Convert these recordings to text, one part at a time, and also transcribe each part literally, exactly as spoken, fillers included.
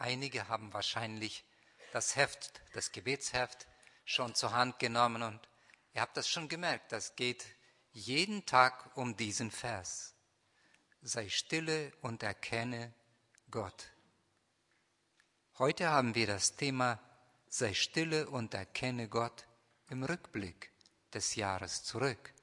Einige haben wahrscheinlich das Heft, das Gebetsheft schon zur Hand genommen und ihr habt das schon gemerkt, das geht jeden Tag um diesen Vers. Sei stille und erkenne Gott. Heute haben wir das Thema, sei stille und erkenne Gott im Rückblick des Jahres zurück.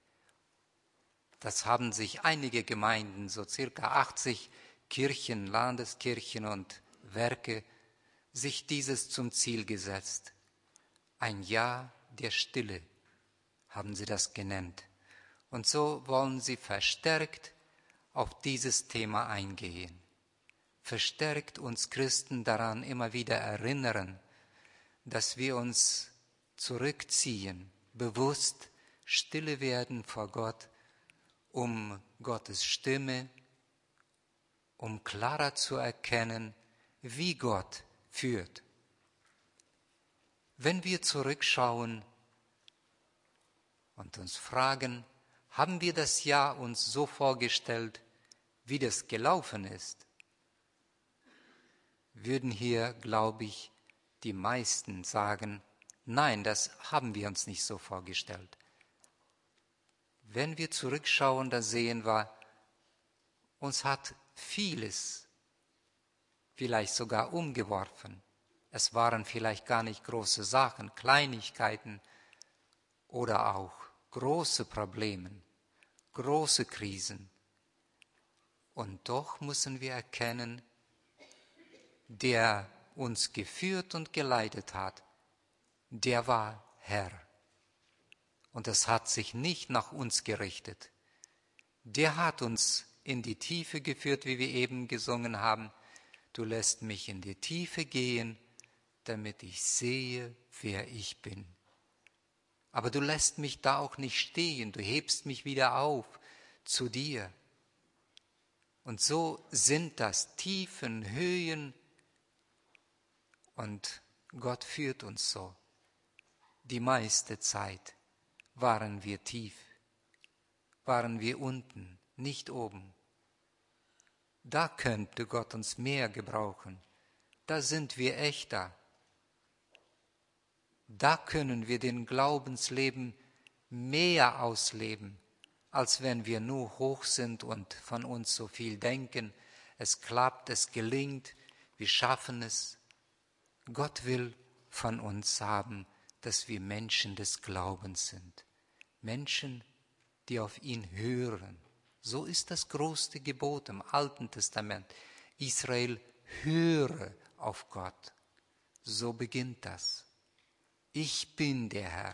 Das haben sich einige Gemeinden, so circa achtzig Kirchen, Landeskirchen und Werke, sich dieses zum Ziel gesetzt. Ein Jahr der Stille haben sie das genannt. Und so wollen sie verstärkt auf dieses Thema eingehen. Verstärkt uns Christen daran immer wieder erinnern, dass wir uns zurückziehen, bewusst stille werden vor Gott, um Gottes Stimme, um klarer zu erkennen, wie Gott führt. Wenn wir zurückschauen und uns fragen, haben wir das Jahr uns so vorgestellt, wie das gelaufen ist, würden hier, glaube ich, die meisten sagen, nein, das haben wir uns nicht so vorgestellt. Wenn wir zurückschauen, dann sehen wir, uns hat vieles vielleicht sogar umgeworfen. Es waren vielleicht gar nicht große Sachen, Kleinigkeiten oder auch große Probleme, große Krisen. Und doch müssen wir erkennen, der uns geführt und geleitet hat, der war Herr. Und es hat sich nicht nach uns gerichtet. Der hat uns in die Tiefe geführt, wie wir eben gesungen haben. Du lässt mich in die Tiefe gehen, damit ich sehe, wer ich bin. Aber du lässt mich da auch nicht stehen, du hebst mich wieder auf zu dir. Und so sind das Tiefen, Höhen, und Gott führt uns so. Die meiste Zeit waren wir tief, waren wir unten, nicht oben. Da könnte Gott uns mehr gebrauchen. Da sind wir echter. Da können wir den Glaubensleben mehr ausleben, als wenn wir nur hoch sind und von uns so viel denken. Es klappt, es gelingt, wir schaffen es. Gott will von uns haben, dass wir Menschen des Glaubens sind. Menschen, die auf ihn hören. So ist das größte Gebot im Alten Testament. Israel, höre auf Gott. So beginnt das. Ich bin der Herr.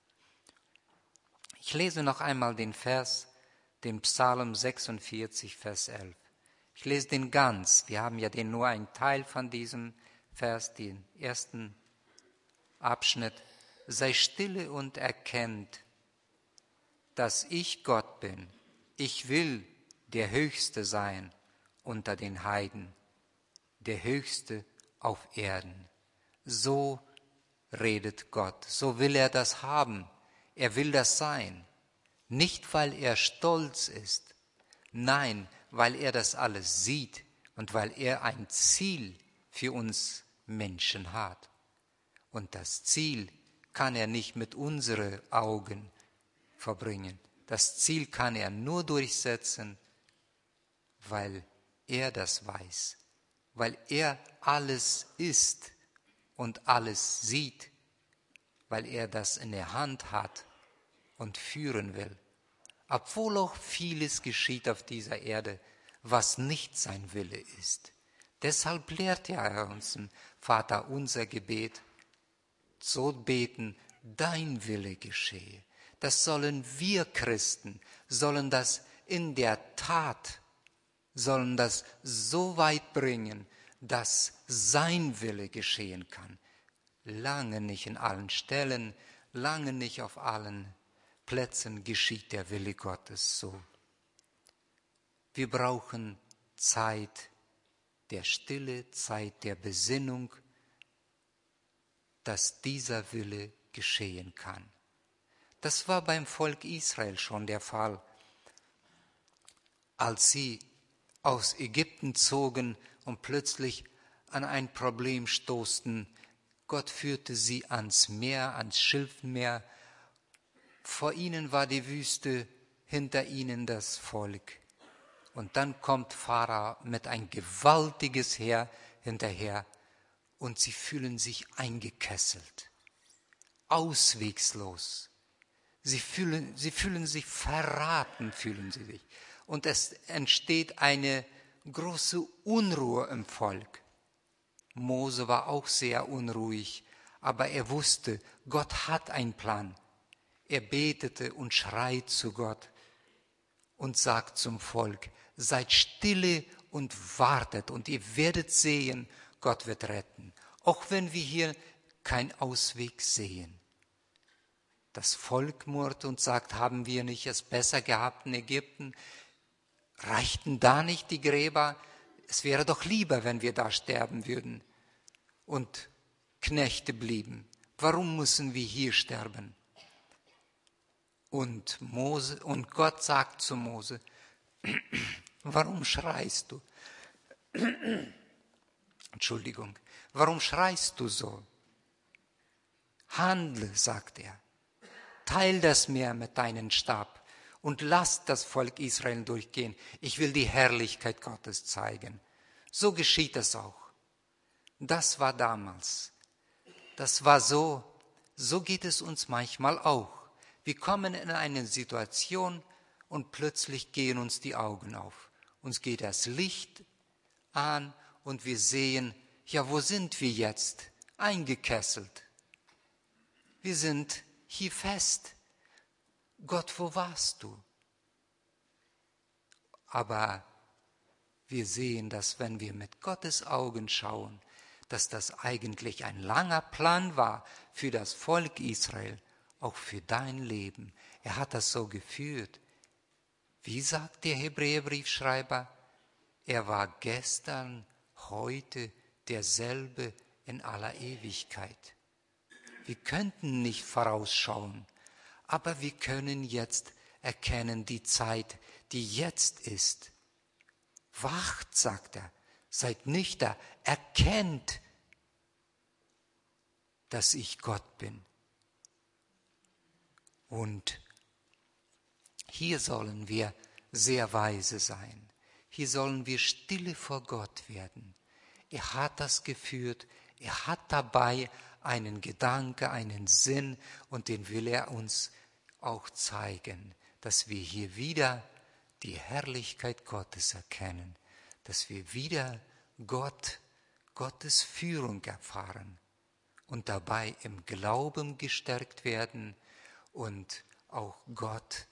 Ich lese noch einmal den Vers, den Psalm sechsundvierzig, Vers elf. Ich lese den ganz. Wir haben ja den nur einen Teil von diesem Vers, den ersten Abschnitt. Sei stille und erkennt, dass ich Gott bin. Ich will der Höchste sein unter den Heiden, der Höchste auf Erden. So redet Gott, so will er das haben. Er will das sein. Nicht, weil er stolz ist, nein, weil er das alles sieht und weil er ein Ziel für uns Menschen hat. Und das Ziel kann er nicht mit unseren Augen verbringen. Das Ziel kann er nur durchsetzen, weil er das weiß, weil er alles ist und alles sieht, weil er das in der Hand hat und führen will. Obwohl auch vieles geschieht auf dieser Erde, was nicht sein Wille ist. Deshalb lehrt er uns im Vater unser Gebet, so beten, dein Wille geschehe. Das sollen wir Christen, sollen das in der Tat, sollen das so weit bringen, dass sein Wille geschehen kann. Lange nicht in allen Stellen, lange nicht auf allen Plätzen geschieht der Wille Gottes so. Wir brauchen Zeit der Stille, Zeit der Besinnung, dass dieser Wille geschehen kann. Das war beim Volk Israel schon der Fall, als sie aus Ägypten zogen und plötzlich an ein Problem stoßten. Gott führte sie ans Meer, ans Schilfmeer. Vor ihnen war die Wüste, hinter ihnen das Volk. Und dann kommt Pharao mit ein gewaltiges Heer hinterher und sie fühlen sich eingekesselt, auswegslos. Sie fühlen, sie fühlen sich verraten, fühlen sie sich. Und es entsteht eine große Unruhe im Volk. Mose war auch sehr unruhig, aber er wusste, Gott hat einen Plan. Er betete und schreit zu Gott und sagt zum Volk, seid stille und wartet und ihr werdet sehen, Gott wird retten. Auch wenn wir hier keinen Ausweg sehen. Das Volk murrt und sagt, haben wir nicht es besser gehabt in Ägypten? Reichten da nicht die Gräber? Es wäre doch lieber, wenn wir da sterben würden und Knechte blieben. Warum müssen wir hier sterben? Und Mose, und Gott sagt zu Mose, warum schreist du? Entschuldigung, warum schreist du so? Handle, sagt er. Teil das Meer mit deinem Stab und lass das Volk Israel durchgehen. Ich will die Herrlichkeit Gottes zeigen. So geschieht es auch. Das war damals. Das war so. So geht es uns manchmal auch. Wir kommen in eine Situation und plötzlich gehen uns die Augen auf. Uns geht das Licht an und wir sehen, ja, wo sind wir jetzt? Eingekesselt. Wir sind hier fest. Gott, wo warst du? Aber wir sehen, dass wenn wir mit Gottes Augen schauen, dass das eigentlich ein langer Plan war für das Volk Israel, auch für dein Leben. Er hat das so geführt. Wie sagt der Hebräerbriefschreiber? Er war gestern, heute derselbe in aller Ewigkeit. Wir könnten nicht vorausschauen, aber wir können jetzt erkennen die Zeit, die jetzt ist. Wacht, sagt er, seid nüchtern, erkennt, dass ich Gott bin. Und hier sollen wir sehr weise sein. Hier sollen wir stille vor Gott werden. Er hat das geführt, er hat dabei einen Gedanke, einen Sinn und den will er uns auch zeigen, dass wir hier wieder die Herrlichkeit Gottes erkennen, dass wir wieder Gott, Gottes Führung erfahren und dabei im Glauben gestärkt werden und auch Gott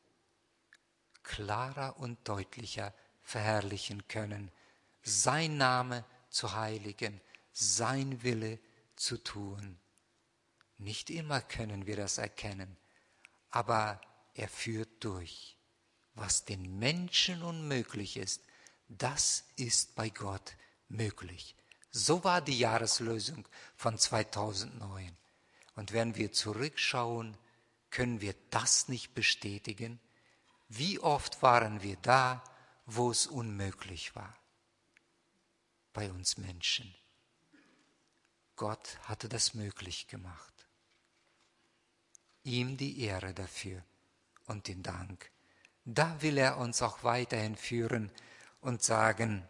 klarer und deutlicher verherrlichen können, sein Name zu heiligen, sein Wille zu tun. Nicht immer können wir das erkennen, aber er führt durch. Was den Menschen unmöglich ist, das ist bei Gott möglich. So war die Jahreslösung von zweitausendneun. Und wenn wir zurückschauen, können wir das nicht bestätigen? Wie oft waren wir da, wo es unmöglich war? Bei uns Menschen. Gott hatte das möglich gemacht. Ihm die Ehre dafür und den Dank. Da will er uns auch weiterhin führen und sagen,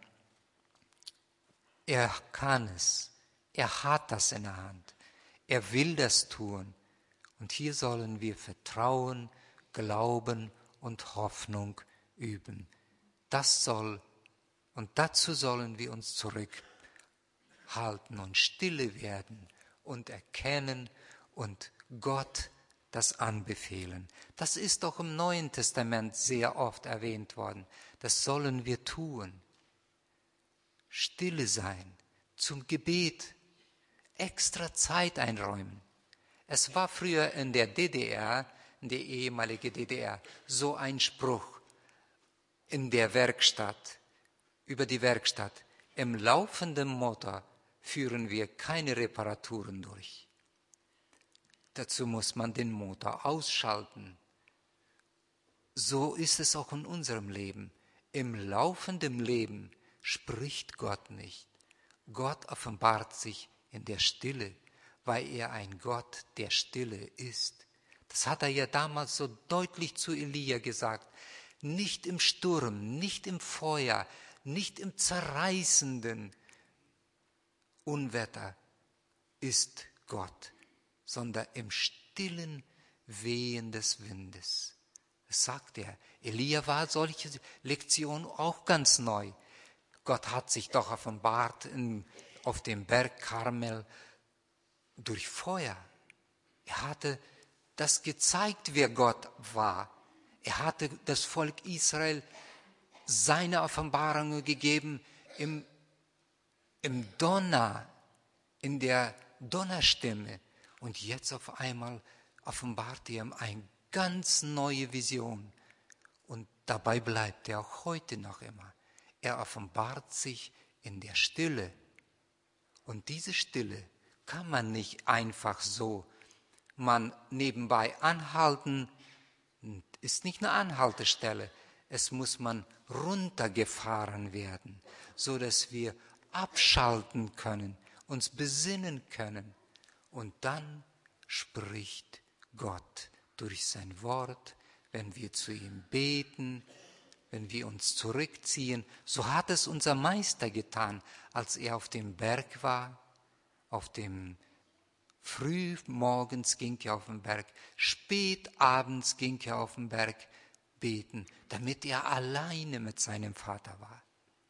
er kann es, er hat das in der Hand, er will das tun. Und hier sollen wir Vertrauen, Glauben und Hoffnung üben. Das soll, und dazu sollen wir uns zurückhalten und stille werden und erkennen und Gott das anbefehlen. Das ist auch im Neuen Testament sehr oft erwähnt worden. Das sollen wir tun. Stille sein, zum Gebet, extra Zeit einräumen. Es war früher in der D D R, in der ehemaligen D D R, so ein Spruch in der Werkstatt, über die Werkstatt. Im laufenden Motor führen wir keine Reparaturen durch. Dazu muss man den Motor ausschalten. So ist es auch in unserem Leben. Im laufenden Leben spricht Gott nicht. Gott offenbart sich in der Stille, weil er ein Gott der Stille ist. Das hat er ja damals so deutlich zu Elia gesagt. Nicht im Sturm, nicht im Feuer, nicht im zerreißenden Unwetter ist Gott, sondern im stillen Wehen des Windes. Das sagt er. Elia war solche Lektion auch ganz neu. Gott hat sich doch offenbart in, auf dem Berg Karmel durch Feuer. Er hatte das gezeigt, wer Gott war. Er hatte das Volk Israel seine Offenbarungen gegeben im, im Donner, in der Donnerstimme. Und jetzt auf einmal offenbart er ihm eine ganz neue Vision. Und dabei bleibt er auch heute noch immer. Er offenbart sich in der Stille. Und diese Stille kann man nicht einfach so, man nebenbei anhalten, ist nicht eine Anhaltestelle. Es muss man runtergefahren werden, so dass wir abschalten können, uns besinnen können. Und dann spricht Gott durch sein Wort, wenn wir zu ihm beten, wenn wir uns zurückziehen. So hat es unser Meister getan, als er auf dem Berg war. Auf dem Früh morgens ging er auf den Berg, spät abends ging er auf den Berg beten, damit er alleine mit seinem Vater war.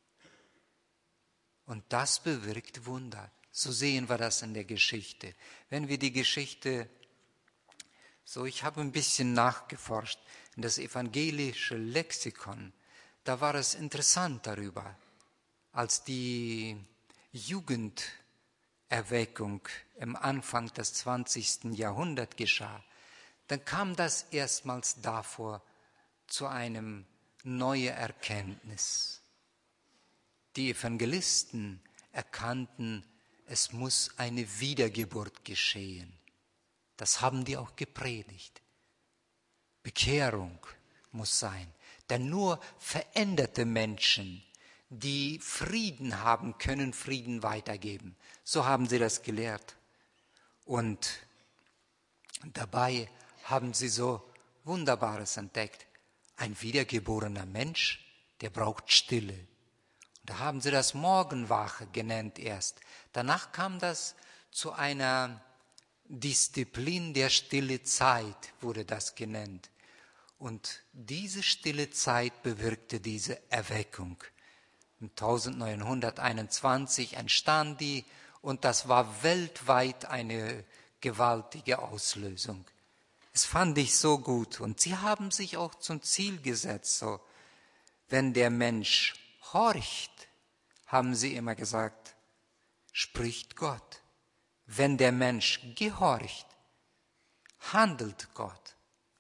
Und das bewirkt Wunder. So sehen wir das in der Geschichte. Wenn wir die Geschichte, so ich habe ein bisschen nachgeforscht, in das evangelische Lexikon, da war es interessant darüber, als die Jugenderweckung im Anfang des zwanzigsten Jahrhunderts geschah, dann kam das erstmals davor zu einem neuen Erkenntnis. Die Evangelisten erkannten, es muss eine Wiedergeburt geschehen. Das haben die auch gepredigt. Bekehrung muss sein. Denn nur veränderte Menschen, die Frieden haben, können Frieden weitergeben. So haben sie das gelehrt. Und dabei haben sie so Wunderbares entdeckt. Ein wiedergeborener Mensch, der braucht Stille. Und da haben sie das Morgenwache genannt erst. Danach kam das zu einer Disziplin der stille Zeit, wurde das genannt. Und diese stille Zeit bewirkte diese Erweckung. neunzehnhunderteinundzwanzig entstand die und das war weltweit eine gewaltige Auslösung. Das fand ich so gut und sie haben sich auch zum Ziel gesetzt, so, wenn der Mensch horcht, haben sie immer gesagt, spricht Gott. Wenn der Mensch gehorcht, handelt Gott.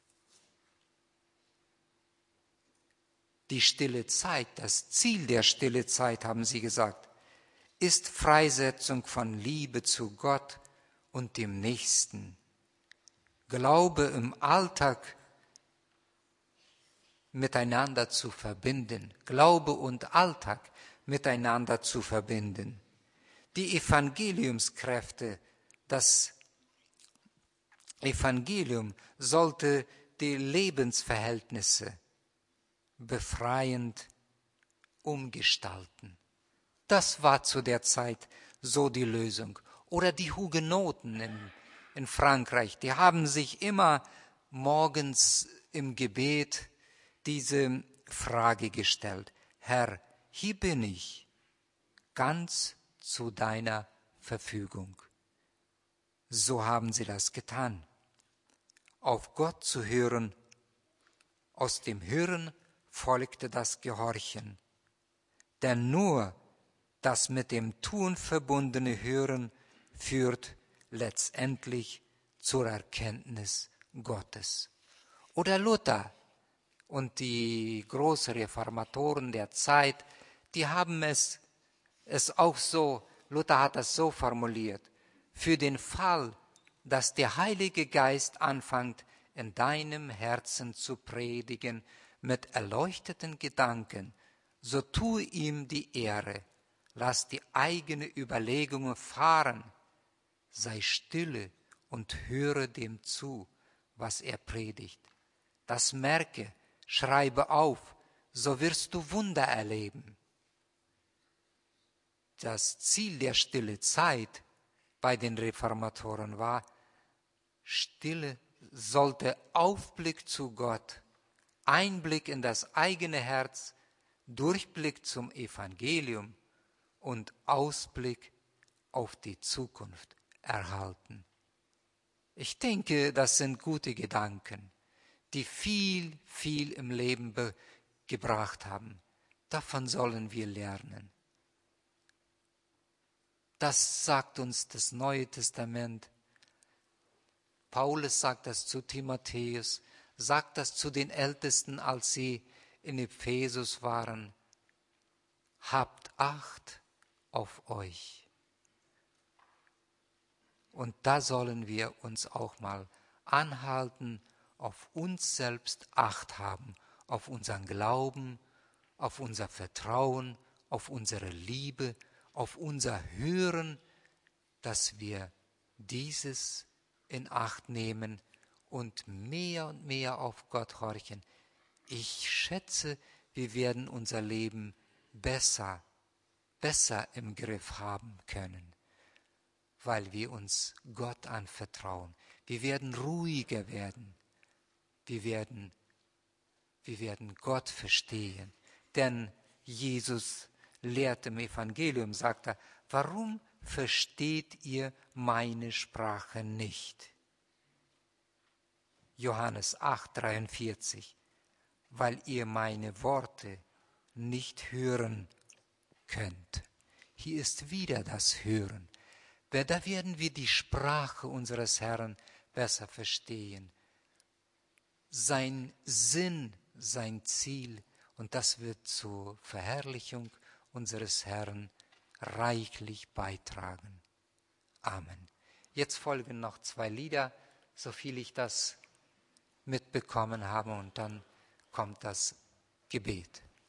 Die stille Zeit, das Ziel der stille Zeit, haben sie gesagt, ist Freisetzung von Liebe zu Gott und dem Nächsten. Glaube im Alltag miteinander zu verbinden. Glaube und Alltag miteinander zu verbinden. Die Evangeliumskräfte, das Evangelium sollte die Lebensverhältnisse befreiend umgestalten. Das war zu der Zeit so die Lösung. Oder die Hugenoten in, in Frankreich, die haben sich immer morgens im Gebet diese Frage gestellt. Herr, hier bin ich, ganz zu deiner Verfügung. So haben sie das getan. Auf Gott zu hören, aus dem Hören folgte das Gehorchen. Denn nur das mit dem Tun verbundene Hören führt letztendlich zur Erkenntnis Gottes. Oder Luther und die großen Reformatoren der Zeit, die haben es, es auch so, Luther hat das so formuliert, für den Fall, dass der Heilige Geist anfängt, in deinem Herzen zu predigen, mit erleuchteten Gedanken, so tue ihm die Ehre. Lass die eigenen Überlegungen fahren. Sei stille und höre dem zu, was er predigt. Das merke, schreibe auf, so wirst du Wunder erleben. Das Ziel der stille Zeit bei den Reformatoren war, Stille sollte Aufblick zu Gott, Einblick in das eigene Herz, Durchblick zum Evangelium und Ausblick auf die Zukunft erhalten. Ich denke, das sind gute Gedanken, die viel, viel im Leben be- gebracht haben. Davon sollen wir lernen. Das sagt uns das Neue Testament. Paulus sagt das zu Timotheus, sagt das zu den Ältesten, als sie in Ephesus waren. Habt Acht auf euch. Und da sollen wir uns auch mal anhalten, auf uns selbst Acht haben, auf unseren Glauben, auf unser Vertrauen, auf unsere Liebe, auf unser Hören, dass wir dieses in Acht nehmen und mehr und mehr auf Gott horchen. Ich schätze, wir werden unser Leben besser, besser im Griff haben können, weil wir uns Gott anvertrauen. Wir werden ruhiger werden. Wir werden, wir werden Gott verstehen. Denn Jesus lehrt im Evangelium, sagt er, warum versteht ihr meine Sprache nicht? Johannes acht, dreiundvierzig, weil ihr meine Worte nicht hören könnt. Hier ist wieder das Hören. Da werden wir die Sprache unseres Herrn besser verstehen. Sein Sinn, sein Ziel, und das wird zur Verherrlichung unseres Herrn reichlich beitragen. Amen. Jetzt folgen noch zwei Lieder, so viel ich das mitbekommen habe, und dann kommt das Gebet.